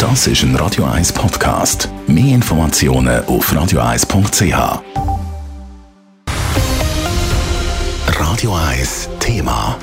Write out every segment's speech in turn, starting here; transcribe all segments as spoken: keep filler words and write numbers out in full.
Das ist ein Radio eins Podcast. Mehr Informationen auf radio eins punkt c h. Radio eins Thema.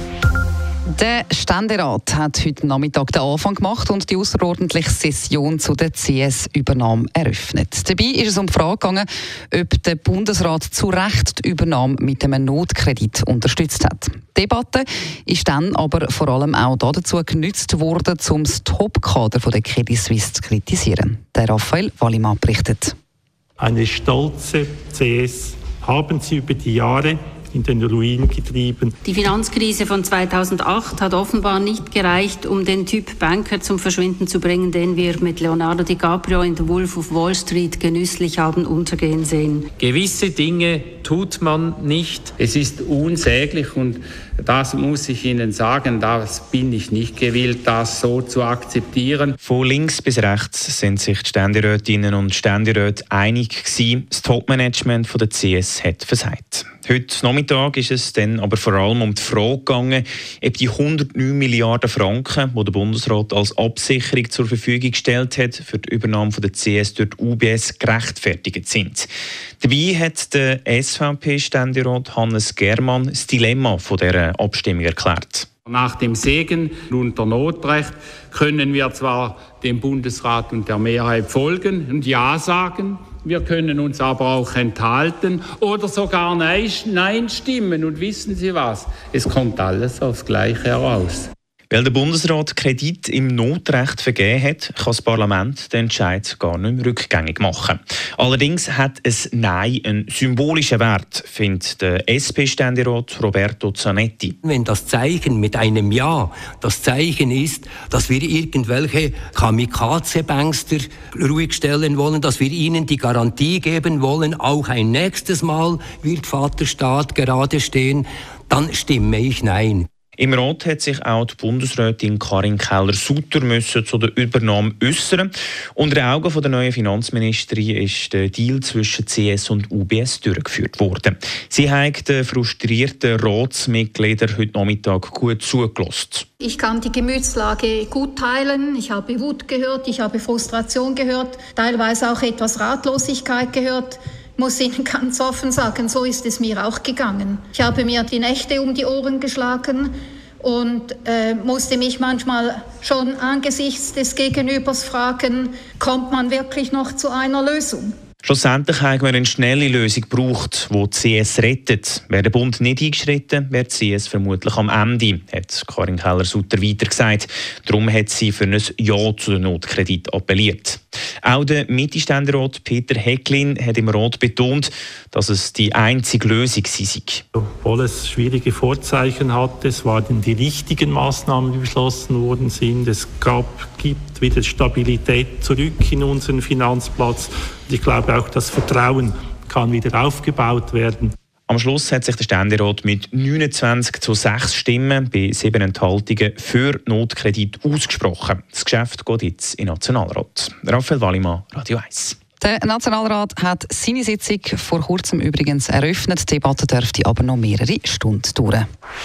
Der Ständerat hat heute Nachmittag den Anfang gemacht und die außerordentliche Session zu der C S-Übernahme eröffnet. Dabei ist es um die Frage gegangen, ob der Bundesrat zu Recht die Übernahme mit einem Notkredit unterstützt hat. Die Debatte ist dann aber vor allem auch dazu genutzt worden, um das Top-Kader der Credit Suisse zu kritisieren. Der Raphael Wallimann berichtet. Eine stolze C S haben sie über die Jahre in den Ruin getrieben. Die Finanzkrise von zweitausendacht hat offenbar nicht gereicht, um den Typ Banker zum Verschwinden zu bringen, den wir mit Leonardo DiCaprio in The Wolf of Wall Street genüsslich haben untergehen sehen. Gewisse Dinge tut man nicht. Es ist unsäglich und das muss ich Ihnen sagen, das bin ich nicht gewillt, das so zu akzeptieren. Von links bis rechts sind sich die Ständerätinnen und Ständeräte einig gewesen. Das Topmanagement der C S hat versagt. Heute Nachmittag ist es dann aber vor allem um die Frage gegangen, ob die hundertneun Milliarden Franken, die der Bundesrat als Absicherung zur Verfügung gestellt hat, für die Übernahme der C S durch die U B S gerechtfertigt sind. Dabei hat der S V P-Ständerat Hannes Germann das Dilemma von dieser Abstimmung erklärt. Nach dem Segen unter Notrecht können wir zwar dem Bundesrat und der Mehrheit folgen und Ja sagen, wir können uns aber auch enthalten oder sogar Nein stimmen. Und wissen Sie was? Es kommt alles aufs Gleiche heraus. Weil der Bundesrat Kredit im Notrecht vergeben hat, kann das Parlament den Entscheid gar nicht mehr rückgängig machen. Allerdings hat ein Nein einen symbolischen Wert, findet der S P-Ständerat Roberto Zanetti. Wenn das Zeichen mit einem Ja das Zeichen ist, dass wir irgendwelche Kamikaze-Bankster ruhig stellen wollen, dass wir ihnen die Garantie geben wollen, auch ein nächstes Mal wird Vaterstaat gerade stehen, dann stimme ich Nein. Im Rat hat sich auch die Bundesrätin Karin Keller-Sutter müssen zu der Übernahme äußern. Unter den Augen der neuen Finanzministerin ist der Deal zwischen C S und U B S durchgeführt worden. Sie hat den frustrierten Ratsmitgliedern heute Nachmittag gut zugelassen. Ich kann die Gemütslage gut teilen. Ich habe Wut gehört, ich habe Frustration gehört, teilweise auch etwas Ratlosigkeit gehört. Ich muss Ihnen ganz offen sagen, so ist es mir auch gegangen. Ich habe mir die Nächte um die Ohren geschlagen und äh, musste mich manchmal schon angesichts des Gegenübers fragen, kommt man wirklich noch zu einer Lösung? Schlussendlich haben wir eine schnelle Lösung gebraucht, die die C S rettet. Wäre der Bund nicht eingeschritten, wäre die C S vermutlich am Ende, hat Karin Keller-Sutter weiter gesagt. Darum hat sie für ein Ja zu den Notkredit appelliert. Auch der Mitte-Ständerat Peter Häcklin hat im Rat betont, dass es die einzige Lösung sei. Obwohl es schwierige Vorzeichen hatte, es waren die richtigen Maßnahmen, die beschlossen worden sind. Es gab, gibt wieder Stabilität zurück in unseren Finanzplatz. Und ich glaube auch, das Vertrauen kann wieder aufgebaut werden. Am Schluss hat sich der Ständerat mit neunundzwanzig zu sechs Stimmen bei sieben Enthaltungen für Notkredit ausgesprochen. Das Geschäft geht jetzt in den Nationalrat. Raphael Wallimann, Radio eins. Der Nationalrat hat seine Sitzung vor kurzem übrigens eröffnet. Die Debatte dürfte aber noch mehrere Stunden dauern.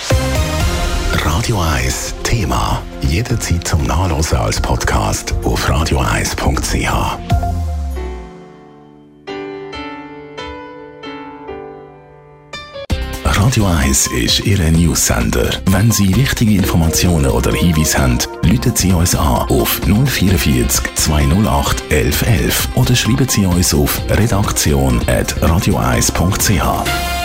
Radio eins Thema. Jederzeit zum Nachlesen als Podcast auf radio eins punkt c h. Radio eins ist Ihr News-Sender. Wenn Sie wichtige Informationen oder Hinweise haben, rufen Sie uns an auf null vierundvierzig zweihundertacht elf elf oder schreiben Sie uns auf redaktion at radio eins punkt c h.